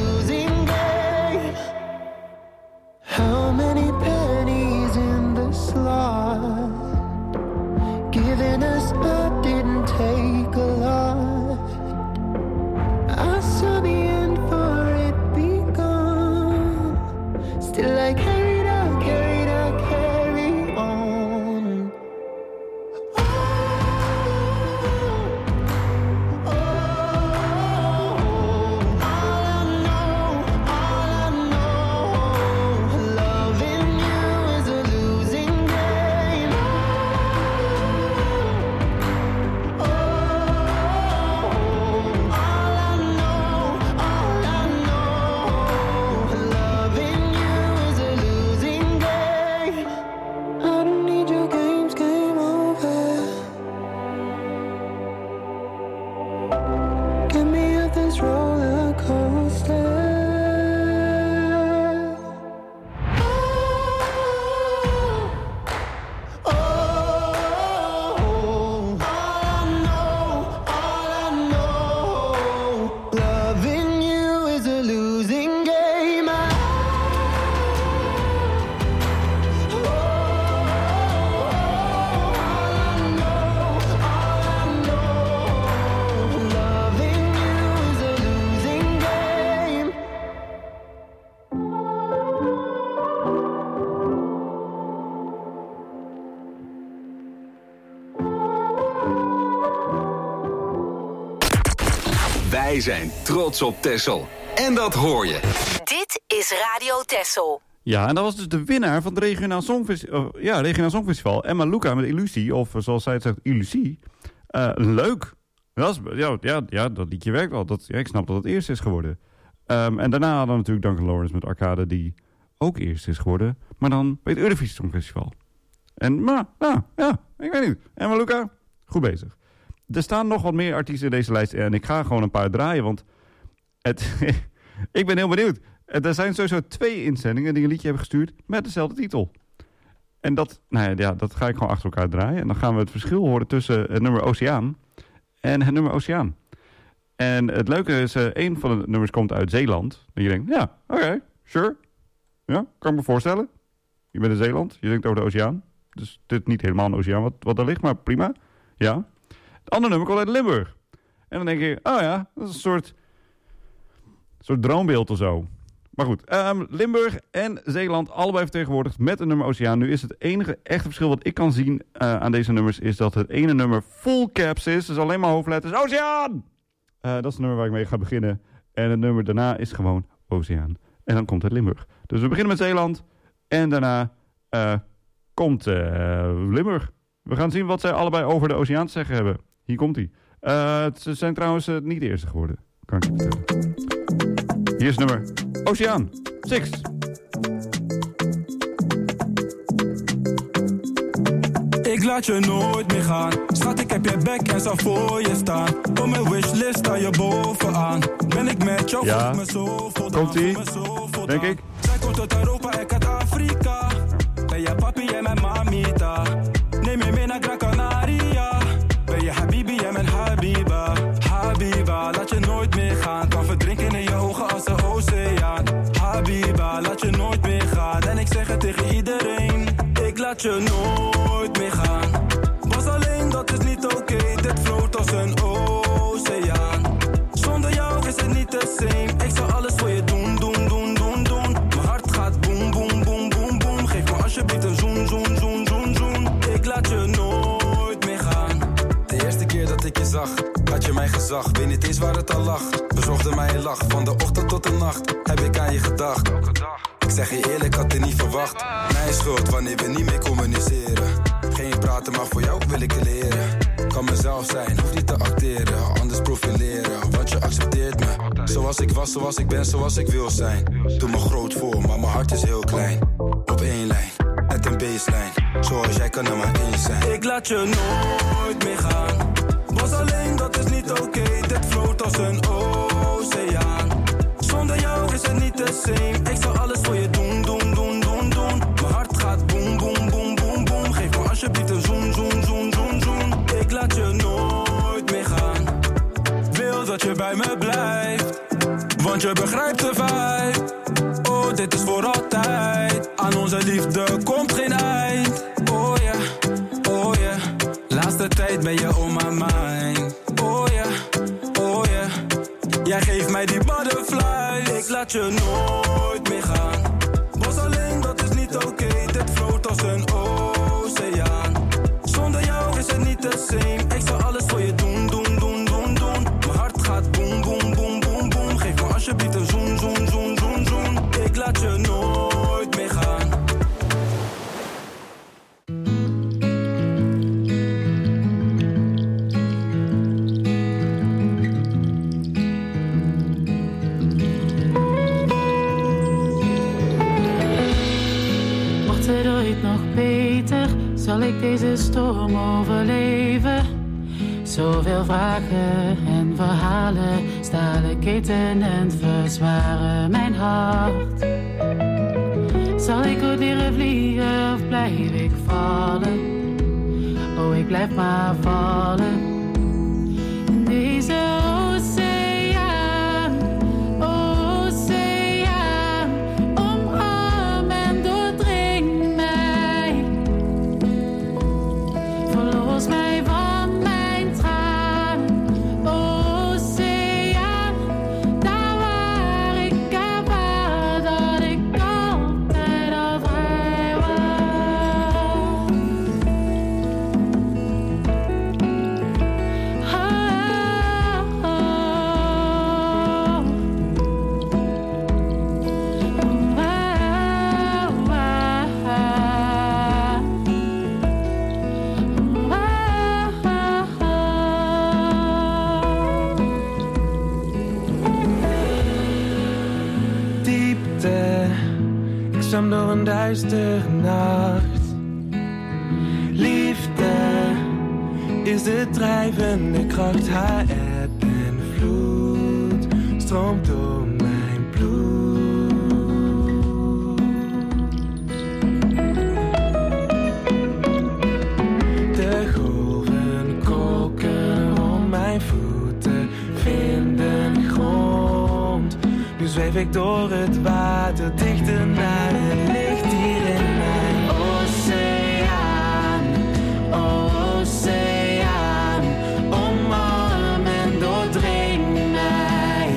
Wij zijn trots op Texel. En dat hoor je. Dit is Radio Texel. Ja, en dat was dus de winnaar van het regionaal Songfestival. Uh, ja, regionaal Songfestival. Emma Luca met Illusie, of zoals zij het zegt, Illusie. Uh, leuk. Dat is, ja, ja, ja, dat liedje werkt wel. Dat, ja, ik snap dat het eerst is geworden. Um, en daarna hadden we natuurlijk Duncan Lawrence met Arcade, die ook eerst is geworden. Maar dan bij het Eurovisie Songfestival. En, maar, ja, ja, ik weet niet. Emma Luca, goed bezig. Er staan nog wat meer artiesten in deze lijst. En ik ga gewoon een paar draaien, want het, ik ben heel benieuwd. Er zijn sowieso twee inzendingen die een liedje hebben gestuurd met dezelfde titel. En dat, nou ja, ja, dat ga ik gewoon achter elkaar draaien. En dan gaan we het verschil horen tussen het nummer Oceaan en het nummer Oceaan. En het leuke is, uh, een van de nummers komt uit Zeeland. En je denkt, ja, oké, okay, sure. Ja, kan ik me voorstellen. Je bent in Zeeland, je denkt over de oceaan. Dus dit is niet helemaal een oceaan wat, wat daar ligt, maar prima. Ja. Het andere nummer komt uit Limburg. En dan denk je, oh ja, dat is een soort, soort droombeeld of zo. Maar goed, um, Limburg en Zeeland allebei vertegenwoordigd met een nummer Oceaan. Nu is het enige echte verschil wat ik kan zien uh, aan deze nummers is dat het ene nummer full caps is. Dus alleen maar hoofdletters. Oceaan! Uh, dat is het nummer waar ik mee ga beginnen. En het nummer daarna is gewoon Oceaan. En dan komt het Limburg. Dus we beginnen met Zeeland. En daarna uh, komt uh, Limburg. We gaan zien wat zij allebei over de Oceaan te zeggen hebben. Hier komt ie. Uh, ze zijn trouwens uh, niet de eerste geworden. Kan ik je vertellen. Hier is het nummer Oceaan. Six. Ik laat je nooit meer gaan. Schat, ik heb je bek en zal voor je staan. Op mijn wishlist sta je bovenaan. Ben ik met jou, ja. me zo voldaan. Komt-ie, denk ik. Zij komt uit Europa, ik uit Afrika. Ben je papi, jij mijn mamita. Neem je mee naar Gran Canaria. Ben je habibi, jij mijn habiba. Habiba, laat je nooit meer gaan. Kan verdrinken in je ogen als de oceaan. Habiba, laat je nooit meer gaan. En ik zeg het tegen iedereen. Ik laat je nooit meer gaan. Was alleen, dat is niet oké. Okay. Dit vloot als een oceaan. Zonder jou is het niet the same. Ik zal alles voor je doen, doen, doen, doen, doen. Mijn hart gaat boem, boem, boem, boem, boem. Geef me alsjeblieft een zoen, zoen, zoen, zoen, zoen. Ik laat je nooit meer gaan. De eerste keer dat ik je zag, had je mijn gezag. Weet niet eens waar het al lag. Bezorgde mij een lach. Van de ochtend tot de nacht heb ik aan je gedacht. Ik zeg je eerlijk, had het niet verwacht. Mijn schuld wanneer we niet meer communiceren. Geen praten, maar voor jou wil ik je leren. Kan mezelf zijn, hoef niet te acteren. Anders profileren, want je accepteert me. Zoals ik was, zoals ik ben, zoals ik wil zijn. Doe me groot voor, maar mijn hart is heel klein. Op één lijn, net een baseline. Zoals jij kan er maar één zijn. Ik laat je nooit meer gaan. Was alleen, dat is niet oké. Okay. Dit vloot als een oceaan. Zonder jou is het niet the same. Ik zal alles voor je doen, doen, doen, doen, doen. Mijn hart gaat boem, boem, boem, boem, boem. Geef me alsjeblieft een zoen, zoen, zoen, zoen, zoen. Ik laat je nooit meer gaan. Wil dat je bij me blijft, want je begrijpt de vibe. Oh, dit is voor altijd. Aan onze liefde komt geen eind. Oh ja, yeah, oh ja. Yeah. Laatste tijd ben je on my mind. Oh ja, yeah, oh ja. Yeah. Jij geeft mij die butterflies. Ik laat je nooit meer gaan. Was alleen, dat is niet oké. Okay. Dit vloot als een oceaan. Zonder jou is het niet the same. Ik zal alles voor je doen, doen, doen, doen, doen. Mijn hart gaat boem, boem, boem, boem, boem. Geef me alsjeblieft een zoen, zoen, zoen, zoen, zoen. Ik laat je nooit meer gaan. Zal ik deze storm overleven? Zoveel vragen en verhalen, stalen ketenen verzwaren mijn hart. Zal ik ooit leren vliegen of blijf ik vallen? Oh, ik blijf maar vallen. Deze oceaan, oceaan, omarm en doordring mij. Verlos mij van mijn traan, oceaan, daar waar ik ervaar dat ik altijd al vrij was. langzaam door een duistere nacht. Liefde is de drijvende kracht. Haar eb en vloed stroomt door mijn bloed. De golven koken om mijn voeten, vinden grond. Nu zweef ik door het water, dichter naar het licht hier in mijn oceaan. Oceaan, omarm en doordring mij.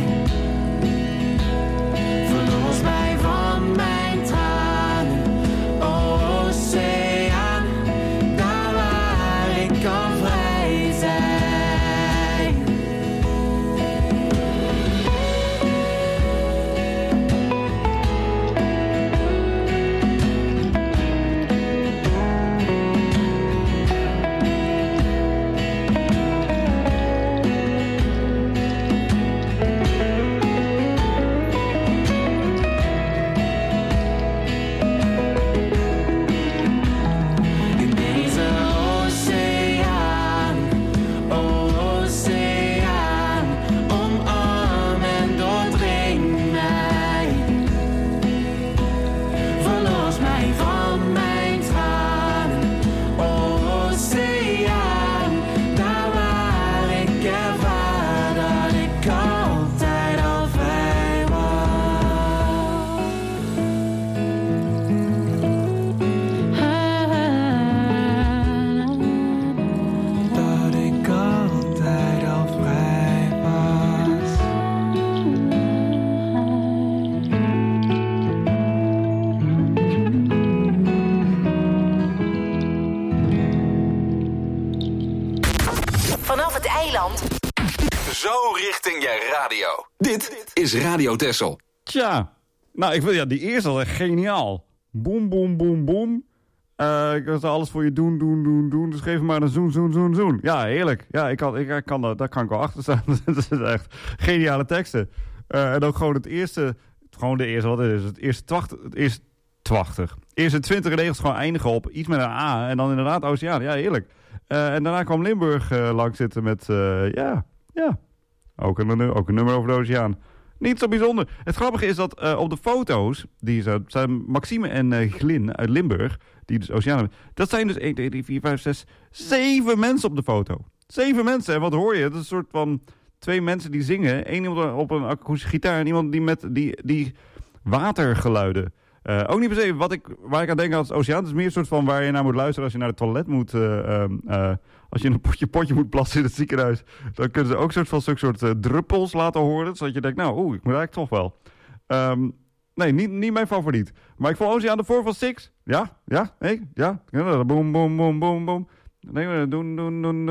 Verlos mij van mijn tranen. Oceaan, daar waar ik kan vrij zijn. Zo richting je radio. Dit is Radio Texel. Tja, nou ik wil ja, die eerste al echt geniaal. Boom, boom, boom, boom. Uh, ik wil alles voor je doen, doen, doen, doen. Dus geef me maar een zoen, zoen, zoen, zoen. Ja, heerlijk. Ja, ik kan, ik, ik kan, daar kan ik wel achter staan. Dat is echt geniale teksten. Uh, en ook gewoon het eerste, gewoon de eerste, wat is het? Het eerste twachtig, het eerste twachtig. Eerste twintig regels gewoon eindigen op iets met een A. En dan inderdaad Oceaan. Ja, heerlijk. Uh, en daarna kwam Limburg uh, langs zitten met, uh, ja, ja. Ook een, ook een nummer over de Oceaan. Niet zo bijzonder. Het grappige is dat uh, op de foto's, die zijn Maxime en uh, Glyn uit Limburg, die dus Oceaan hebben. Dat zijn dus één, twee, drie, vier, vijf, zes, zeven mensen op de foto. Zeven mensen. En wat hoor je? Het is een soort van twee mensen die zingen. Eén iemand op een akoestische gitaar en iemand die met die, die watergeluiden. Uh, ook niet per se wat ik, waar ik aan denk als Oceaan. Het is meer een soort van waar je naar moet luisteren als je naar het toilet moet. Uh, uh, als je in een potje, potje moet plassen in het ziekenhuis. Dan kunnen ze ook soort van zulke soort uh, druppels laten horen. Zodat je denkt, nou, oeh, ik moet eigenlijk toch wel. Um, nee, niet, niet mijn favoriet. Maar ik vond Oceaan de Four van Six. Ja, ja, nee, ja. Boom, boom, boom, boom, boom. Nee, doen, doen, doen,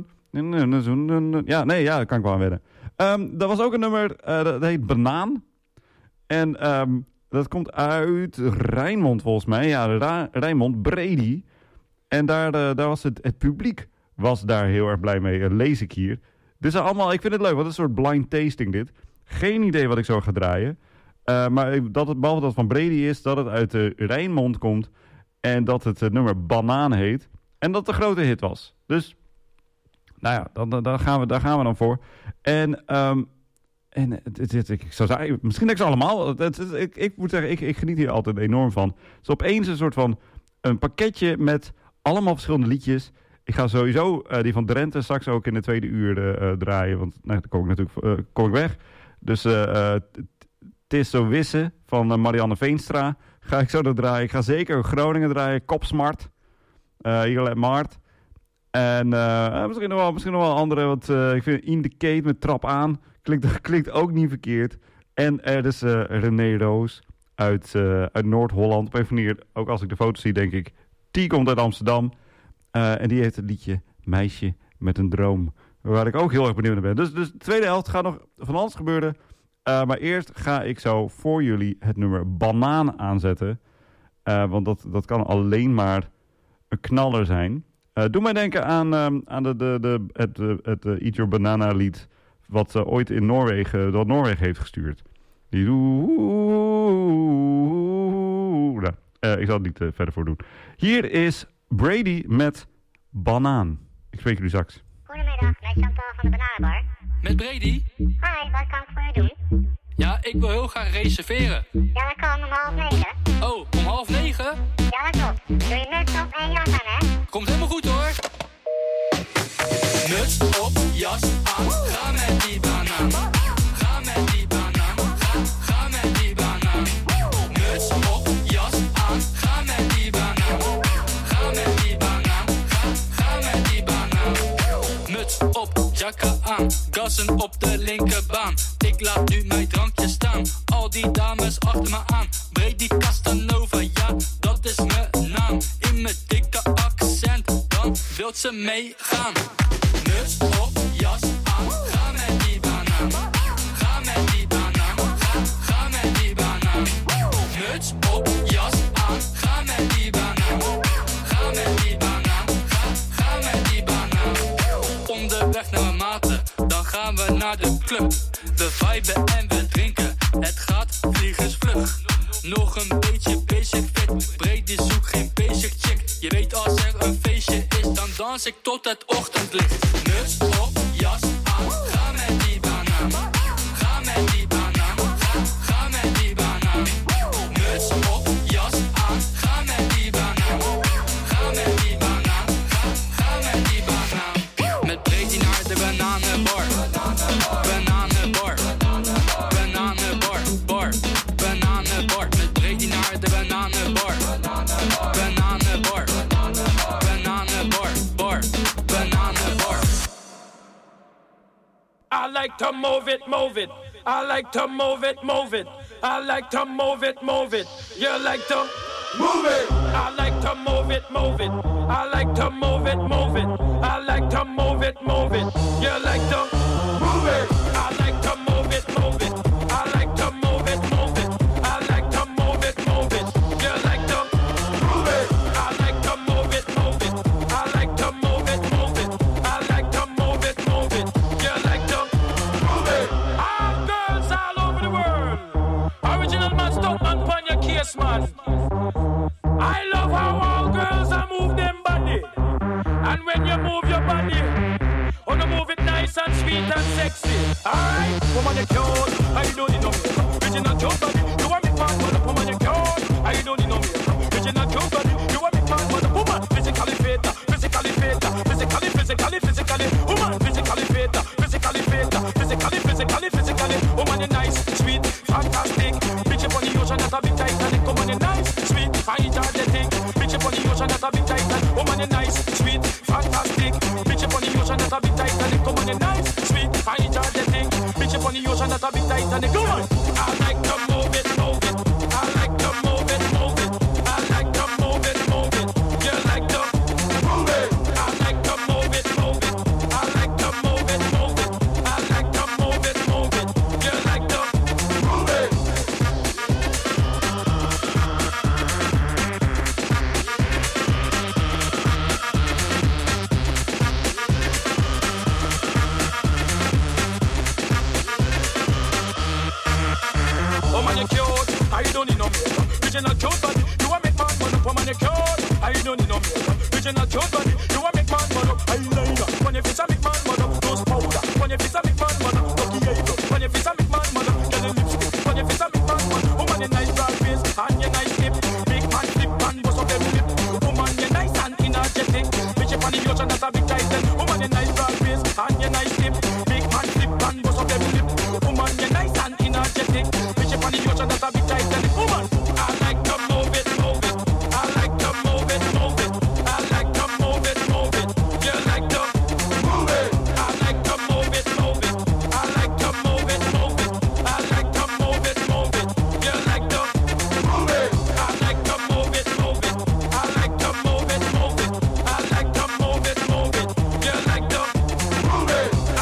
doen, doen. Ja, nee, ja, dat kan ik wel aan wedden. Um, dat was ook een nummer, uh, dat heet Banaan. En um, dat komt uit Rijnmond volgens mij. Ja, Ra- Rijnmond, Brady. En daar, uh, daar was het, het publiek was daar heel erg blij mee, uh, lees ik hier. Dus allemaal, ik vind het leuk, wat een soort blind tasting dit. Geen idee wat ik zo ga draaien. Uh, maar dat het, behalve dat het van Brady is, dat het uit de Rijnmond komt. En dat het uh, nummer Banaan heet. En dat het een grote hit was. Dus, nou ja, dan, dan gaan we, daar gaan we dan voor. En, um, en het, het, het, ik zou zeggen, misschien denk ik ze allemaal. Het, het, het, ik, ik moet zeggen, ik, ik geniet hier altijd enorm van. Het is opeens een soort van een pakketje met allemaal verschillende liedjes. Ik ga sowieso uh, die van Drenthe straks ook in de tweede uur uh, draaien. Want nou, dan kom ik natuurlijk uh, kom ik weg. Dus uh, uh, Het is zo Wisse van uh, Marianne Veenstra. Ga ik zo nog draaien. Ik ga zeker Groningen draaien. Kopsmart. Uh, Eagle Mart. En uh, misschien, nog wel, misschien nog wel andere. Want uh, ik vind Indicate met Trap aan. Klinkt, klinkt ook niet verkeerd. En er is uh, René Roos uit, uh, uit Noord-Holland. Op een manier, ook als ik de foto's zie, denk ik... Die komt uit Amsterdam. Uh, en die heeft het liedje Meisje met een droom. Waar ik ook heel erg benieuwd naar ben. Dus, dus de tweede helft gaat nog van alles gebeuren. Uh, maar eerst ga ik zo voor jullie het nummer Banaan aanzetten. Uh, want dat, dat kan alleen maar een knaller zijn. Uh, doe mij denken aan, um, aan de, de, de, het, uh, het uh, Eat Your Banana lied. Wat uh, ooit in Noorwegen, dat Noorwegen heeft gestuurd. Die doe... Uh, ik zal het niet uh, verder voor doen. Hier is Brady met Banaan. Ik spreek jullie straks. Goedemiddag, met Chantal van de Bananenbar. Met Brady? Hi, wat kan ik voor je doen? Ja, ik wil heel graag reserveren. Ja, dat kan om half negen. Oh, om half negen? Ja, dat klopt. Doe je muts op en jas aan, hè? Komt helemaal goed, hoor. Muts op, jas aan, ga met die banaan. Ga met die banaan, ga, ga met die banaan. Muts op, jas aan, ga met die banaan. Ga met die banaan, ga, ga met die banaan. Muts op, jacka aan, gassen op de linkerbaan. Ik laat nu mijn drankje staan, al die dames achter me aan. Brady Casanova, ja, dat is mijn naam. In mijn dikke accent, dan wilt ze meegaan. Muts op, jas aan, ga met die banaan. Ga met die banaan, ga, ga met die banaan. Muts op, jas aan, ga met die banaan. Ga met die banaan, ga, ga met die banaan. Onderweg naar mijn maten, dan gaan we naar de club. We viben en we drinken, het gaat vliegensvlug. Nog een beetje basic fit, Brady zoekt geen basic chick. Je weet als er een feestje is, dan dans ik tot het ochtendlicht. Muts op, jas aan, ga met die banaan. Ga met die banaan, ga, ga met die banaan. Muts op, jas aan, ga met die banaan. Ga met die banaan, ga, ga met die banaan. Met Brady naar de bananenbar. Bananenbar. Bananenbar, bar. Bananenbar. Met Brady naar de bananenbar. Bananenbar. Bananenbar, bar. Bananenbar. I like to move it, move it. I like to move it, move it. I like to move it, move it. You like to move it. I like to move it, move it. I like to move it, move it. I like to move it, move it. You like to move it. I like to move it, move it. I like to move it, move it. I like to move it, move it. You like to move it. I like to move it, move it. I like to move it, move it. I like to move it, move it. You like to move it. All girls all over the world. Original man, stop man pon your case, man. I love how all girls are move them body. And when you move your body, oh, you move it nice and sweet and sexy. Alright, woman, you cute. I don't need no makeup. Original cute body. You want me man, but woman, you cute. I don't need no makeup. Original cute body. You want me man, but woman, physically fit, physically fit, physically, physically, physically, woman, physically fit, physically fit, physically, physically, physically, woman, you nice, sweet, fantastic. Bitch up on the ocean, that's a big Titanic. Woman, you nice, sweet, fine, energetic. Bitch up on the ocean, that's a big Titanic. Woman, you nice, sweet, fantastic. Bitch up on the ocean, that's a big Titanic. Woman, you nice, sweet, fine, energetic. Bitch up on the ocean, that's a big Titanic. Come on, I like to move it, move it. I like to move it, move it. I like to move it, move it. You like to move it. I like to move it, move it. I like to move it, move it. I like to move it, move it. You like to move it. Oh man, you cute. I don't need no makeup. Original cute body. You want make man man up. Oh man, you cute. I don't need no makeup. Original cute body. You want make man man up. Eyeliner. When you face a make man man up. Nose powder. When you face a make man man up. Lucky eyebrow. When you face a make man man up. Get a lipstick. When you face a make man man up. Oh man, you nice broad face and you nice hip. Big man flip and bust up them lip. Oh man, you nice and energetic. Bitch up on the ocean, that's a big titan. Oh man, you nice broad face and you nice hip. Big man flip and bust up them lip. Oh man, you nice and energetic. Bitch up on the ocean, that's a big titan. Oh man, I like to move it, move it. I like to move it, move it. I like to move it, move it. You like to move it. I like to move it, move it. I like to move it, move it. I like to move it, move it. You like to move it. I like to move it, move it. I like to move it, move it. I like to move it, move it. You like to move it.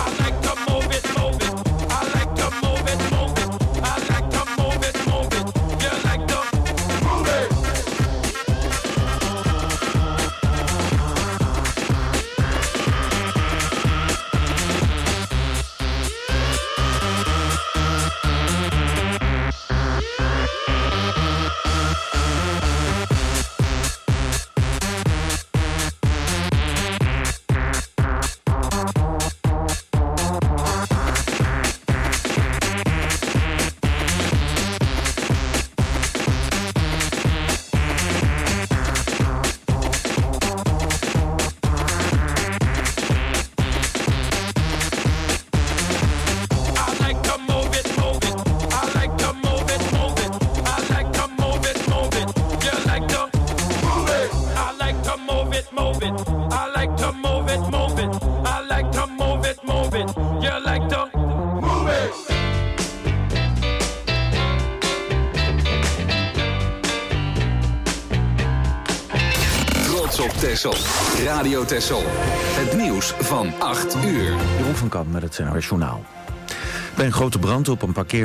op Texel. Radio Texel. Het nieuws van acht uur. Jeroen van Kamp met het N O S Journaal. Bij een grote brand op een parkeer